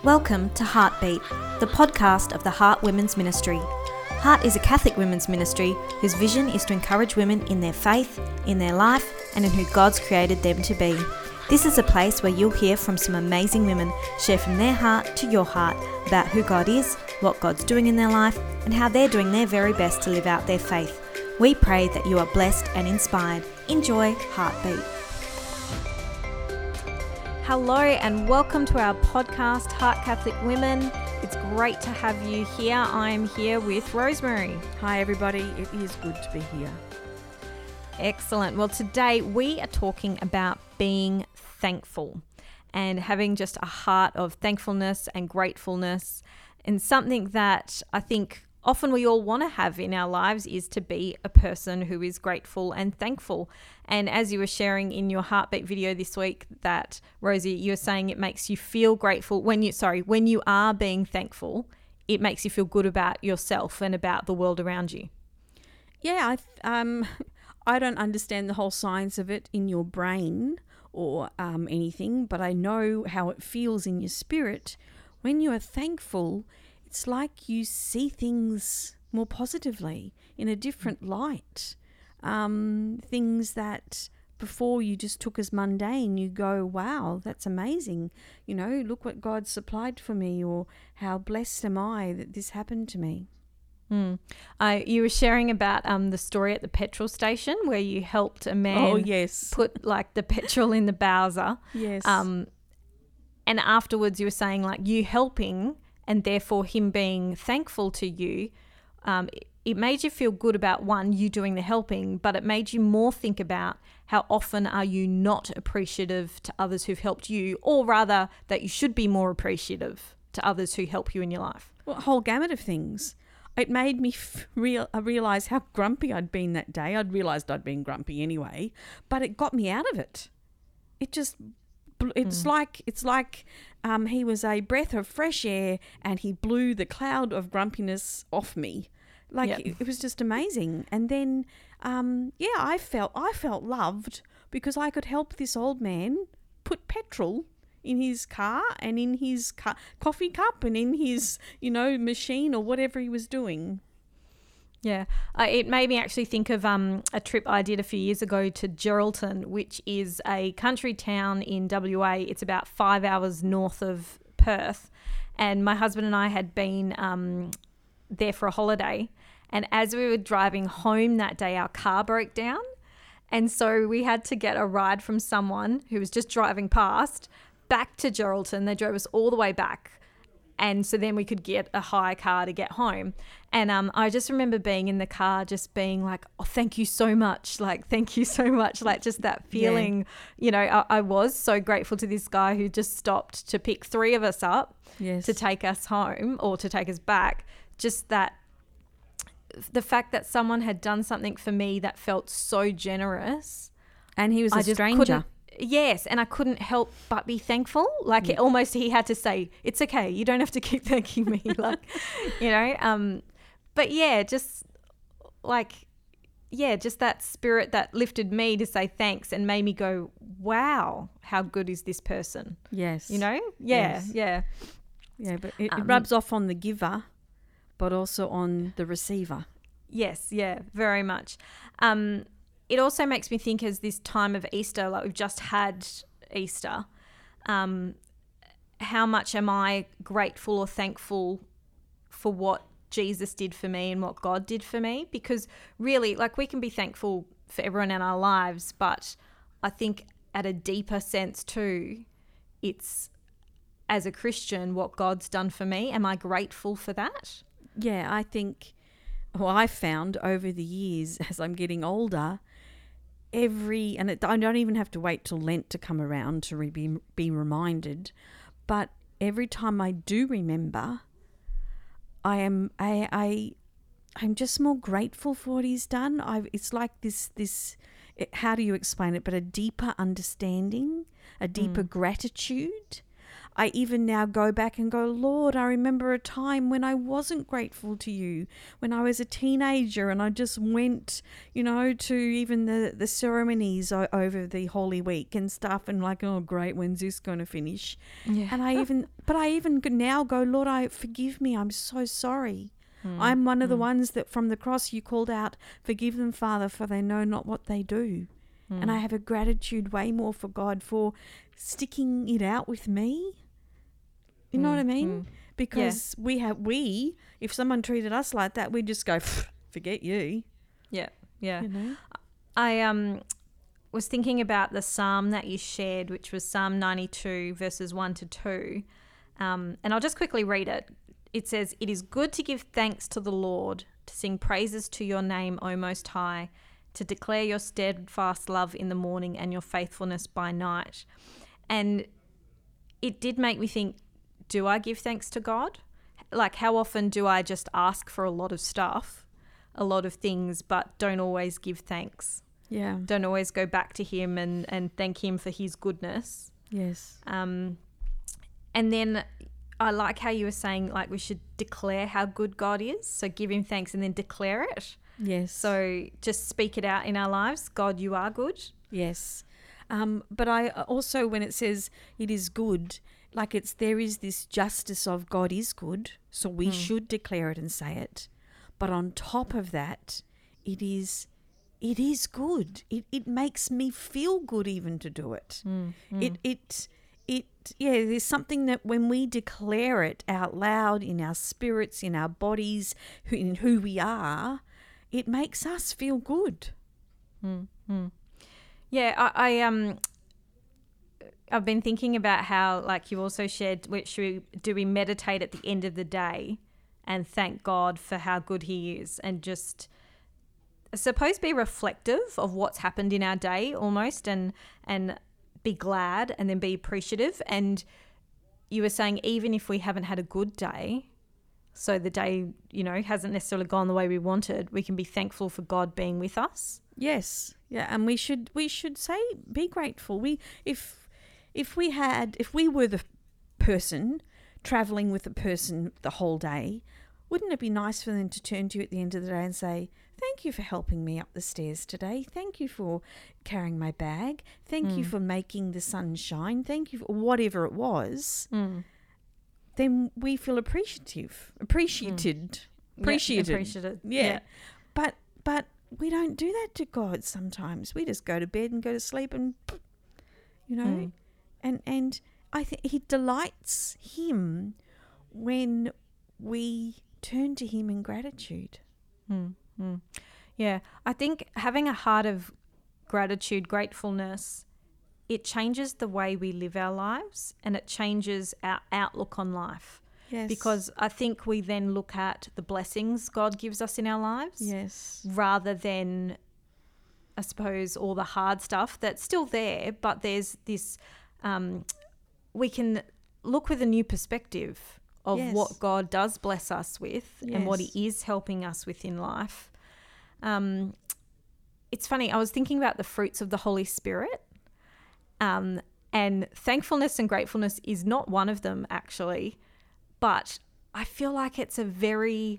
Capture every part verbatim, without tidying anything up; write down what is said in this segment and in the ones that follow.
Welcome to Heartbeat, the podcast of the Heart Women's Ministry. Heart is a Catholic women's ministry whose vision is to encourage women in their faith, in their life, and in who God's created them to be. This is a place where you'll hear from some amazing women share from their heart to your heart about who God is, what God's doing in their life, and how they're doing their very best to live out their faith. We pray that you are blessed and inspired. Enjoy Heartbeat. Hello and welcome to our podcast, Heart Catholic Women. It's great to have you here. I'm here with Rosemary. Hi everybody, it is good to be here. Excellent. Well, today we are talking about being thankful and having just a heart of thankfulness and gratefulness, and something that I think often we all want to have in our lives is to be a person who is grateful and thankful. And as you were sharing in your Heartbeat video this week, that Rosie, you were saying it makes you feel grateful when you, sorry, when you are being thankful, it makes you feel good about yourself and about the world around you. Yeah, I, um, I don't understand the whole science of it in your brain or um, anything, but I know how it feels in your spirit. When you are thankful, it's like you see things more positively, in a different light. Um, things that before you just took as mundane, you go, wow, that's amazing. You know, look what God supplied for me, or how blessed am I that this happened to me. Mm. Uh, you were sharing about um, the story at the petrol station where you helped a man oh, yes. put like the petrol in the Bowser. Yes. Um, and afterwards you were saying like you helping and therefore him being thankful to you, um, it, it made you feel good about, one, you doing the helping, but it made you more think about how often are you not appreciative to others who've helped you, or rather that you should be more appreciative to others who help you in your life. Well, a whole gamut of things. It made me f- real, uh, realise how grumpy I'd been that day. I'd realised I'd been grumpy anyway, but it got me out of it. It just... It's mm. like it's like um, he was a breath of fresh air and he blew the cloud of grumpiness off me. Like yep. it, it was just amazing. And then, um, yeah, I felt I felt loved because I could help this old man put petrol in his car and in his cu- coffee cup and in his, you know, machine or whatever he was doing. Yeah, uh, it made me actually think of um, a trip I did a few years ago to Geraldton, which is a country town in W A. It's about five hours north of Perth. And my husband and I had been um, there for a holiday. And as we were driving home that day, our car broke down. And so we had to get a ride from someone who was just driving past back to Geraldton. They drove us all the way back. And so then we could get a hire car to get home. And um, I just remember being in the car just being like, oh, thank you so much. Like, thank you so much. Like just that feeling, yeah. you know, I, I was so grateful to this guy who just stopped to pick three of us up yes. to take us home or to take us back. Just that, the fact that someone had done something for me that felt so generous. And he was a I just stranger. Yes, and I couldn't help but be thankful. Like yeah. it almost, he had to say, it's okay, you don't have to keep thanking me. Like, you know, um, but yeah, just like, yeah, just that spirit that lifted me to say thanks and made me go, wow, how good is this person? Yes. You know? Yeah, yes. yeah. Yeah, but it, um, it rubs off on the giver, but also on the receiver. Yes, yeah, very much. Um, It also makes me think as this time of Easter, like we've just had Easter, um, how much am I grateful or thankful for what Jesus did for me and what God did for me? Because really, like we can be thankful for everyone in our lives, but I think at a deeper sense too, it's as a Christian, what God's done for me. Am I grateful for that? Yeah, I think, well, I found over the years as I'm getting older, every, and it, I don't even have to wait till Lent to come around to re, be, be reminded, but every time I do remember, I am, I, I, I'm just more grateful for what he's done. I, it's like this, this, it, how do you explain it? But a deeper understanding, a deeper mm. gratitude. I even now go back and go, Lord, I remember a time when I wasn't grateful to you, when I was a teenager and I just went, you know, to even the, the ceremonies o- over the Holy Week and stuff and like, oh, great, when's this going to finish? Yeah. And I even, but I even go- now go, Lord, I forgive me. I'm so sorry. Mm. I'm one of the Mm. ones that from the cross you called out, forgive them, Father, for they know not what they do. Mm. And I have a gratitude way more for God for sticking it out with me. You know Mm, what I mean? mm. Because we have, we, if someone treated us like that, we'd just go, forget you. Yeah. Yeah. You know? I um was thinking about the psalm that you shared, which was Psalm ninety-two, verses one to two. Um, and I'll just quickly read it. It says, "It is good to give thanks to the Lord, to sing praises to your name, O Most High, to declare your steadfast love in the morning and your faithfulness by night." And it did make me think, do I give thanks to God? Like, how often do I just ask for a lot of stuff, a lot of things, but don't always give thanks? Yeah. Don't always go back to him and, and thank him for his goodness. Yes. Um, and then I like how you were saying, like, we should declare how good God is. So give him thanks and then declare it. Yes. So just speak it out in our lives. God, you are good. Yes. Um, but I also, when it says it is good, like it's, there is this justice of God is good. So we Mm. should declare it and say it. But on top of that, it is, it is good. It, it makes me feel good even to do it. Mm. It, it, it, yeah, there's something that when we declare it out loud in our spirits, in our bodies, who- in who we are, it makes us feel good. Mm. Mm. Yeah, I, I um, I've been thinking about how, like you also shared, which we do we meditate at the end of the day and thank God for how good he is, and just I suppose be reflective of what's happened in our day almost, and and be glad and then be appreciative. And you were saying even if we haven't had a good day, so the day, you know, hasn't necessarily gone the way we wanted, we can be thankful for God being with us. Yes, yeah, and we should we should say be grateful. We if if we had if we were the person traveling with a person the whole day, wouldn't it be nice for them to turn to you at the end of the day and say, "Thank you for helping me up the stairs today. Thank you for carrying my bag. Thank Mm. you for making the sun shine. Thank you for whatever it was." Mm. Then we feel appreciative, appreciated, appreciated. Yeah, appreciated. Yeah. Yeah. But but we don't do that to God sometimes. We just go to bed and go to sleep and, you know, Mm. and, and I think he delights him when we turn to him in gratitude. Mm. Mm. Yeah, I think having a heart of gratitude, gratefulness, it changes the way we live our lives and it changes our outlook on life. Yes. Because I think we then look at the blessings God gives us in our lives Yes. rather than, I suppose, all the hard stuff that's still there, but there's this, um, we can look with a new perspective of Yes. what God does bless us with and what Yes. he is helping us with in life. Um, it's funny, I was thinking about the fruits of the Holy Spirit, um, and thankfulness and gratefulness is not one of them actually, but I feel like it's a very...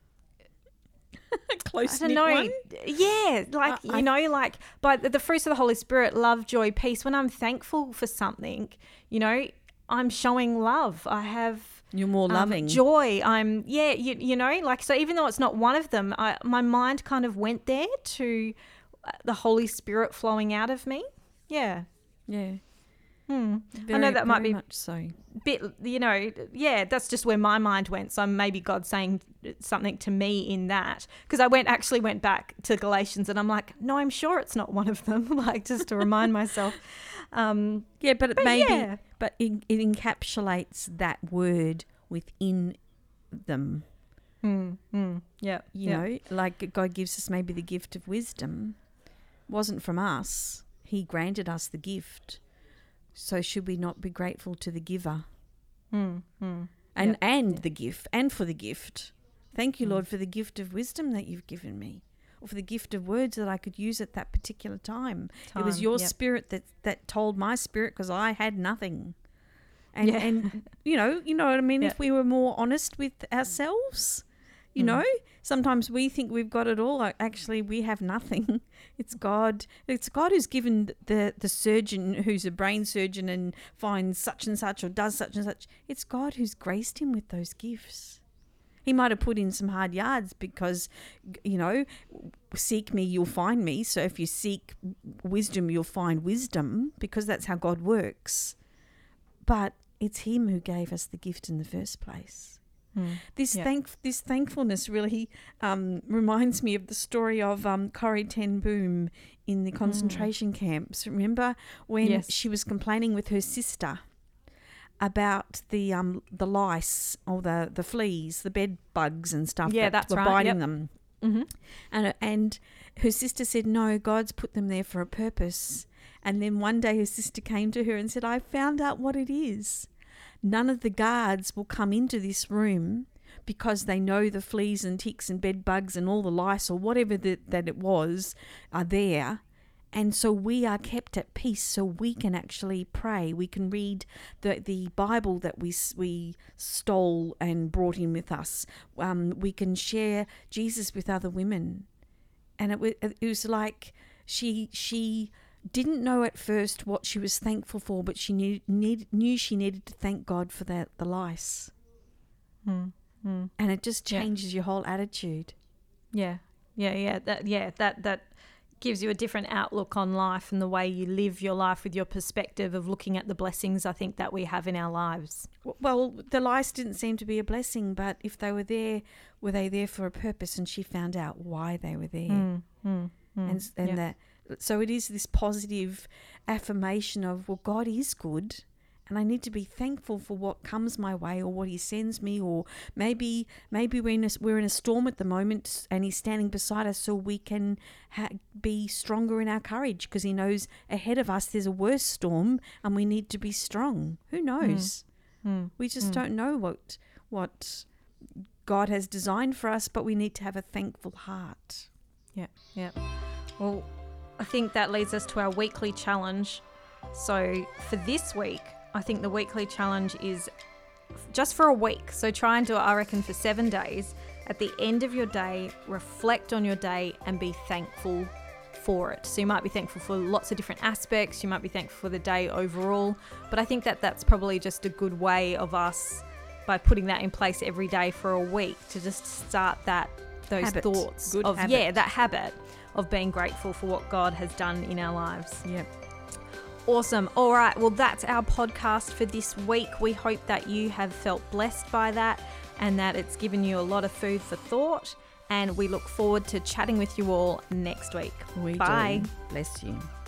Close I don't knit know. one. Yeah, like, Uh, I- you know, like by the, the fruits of the Holy Spirit, love, joy, peace. When I'm thankful for something, you know, I'm showing love. I have You're more um, loving. joy. I'm, yeah, you, you know, like, so even though it's not one of them, I, my mind kind of went there to uh, the Holy Spirit flowing out of me. Yeah. Yeah. Hmm. Very, I know that might very be much so. bit, you know, yeah, that's just where my mind went. So maybe God's saying something to me in that, because I went actually went back to Galatians and I'm like, no, I'm sure it's not one of them. Like, just to remind myself. Um, Yeah, but it but maybe, yeah. but it, it encapsulates that word within them. mm, mm, yeah, You yeah. know, like God gives us maybe the gift of wisdom. Wasn't from us. He granted us the gift. So should we not be grateful to the giver Mm, mm, and yeah, and yeah. the gift and for the gift? Thank you, Mm. Lord, for the gift of wisdom that you've given me, or for the gift of words that I could use at that particular time. It was Time, your yep. spirit that that told my spirit, because I had nothing. And, Yeah. and you know, you know what I mean? Yeah. If we were more honest with ourselves, you Mm. know, sometimes we think we've got it all. Like, actually, we have nothing. It's God. It's God who's given the, the surgeon who's a brain surgeon and finds such and such or does such and such. It's God who's graced him with those gifts. He might have put in some hard yards because, you know, seek me, you'll find me. So if you seek wisdom, you'll find wisdom, because that's how God works. But it's him who gave us the gift in the first place. Mm. This Yeah. thank this thankfulness really um, reminds me of the story of um, Corrie ten Boom in the concentration camps. Remember when Yes. she was complaining with her sister about the um the lice or the, the fleas, the bed bugs and stuff Yeah, that that's were right. biting Yep. them. Mm-hmm. And and her sister said, no, God's put them there for a purpose. And then one day her sister came to her and said, I found out what it is. None of the guards will come into this room because they know the fleas and ticks and bed bugs and all the lice or whatever that, that it was are there. And so we are kept at peace so we can actually pray. We can read the, the Bible that we we stole and brought in with us. Um, we can share Jesus with other women. And it was, it was like she she didn't know at first what she was thankful for, but she knew, need, knew she needed to thank God for that, the lice. Mm. Mm. And it just Yeah. changes your whole attitude. Yeah, yeah, yeah. That, yeah, that that gives you a different outlook on life and the way you live your life with your perspective of looking at the blessings I think that we have in our lives. Well, the lice didn't seem to be a blessing, but if they were there, were they there for a purpose? And she found out why they were there. Mm, mm, mm, and and yeah. that, so it is this positive affirmation of, well, God is good, and I need to be thankful for what comes my way or what he sends me, or maybe maybe we're in a, we're in a storm at the moment and he's standing beside us so we can ha- be stronger in our courage, because he knows ahead of us there's a worse storm and we need to be strong. Who knows? Mm, We just mm. don't know what what God has designed for us, but we need to have a thankful heart. Yeah, yeah. Well, I think that leads us to our weekly challenge. So for this week, I think the weekly challenge is just for a week. So try and do it, I reckon, for seven days. At the end of your day, reflect on your day and be thankful for it. So you might be thankful for lots of different aspects. You might be thankful for the day overall. But I think that that's probably just a good way of us, by putting that in place every day for a week, to just start that those Habit. thoughts Good of habit. yeah that habit of being grateful for what God has done in our lives. Yep. Awesome. All right, well, that's our podcast for this week. We hope that you have felt blessed by that and that it's given you a lot of food for thought, and we look forward to chatting with you all next week. We Bye. do. Bless you.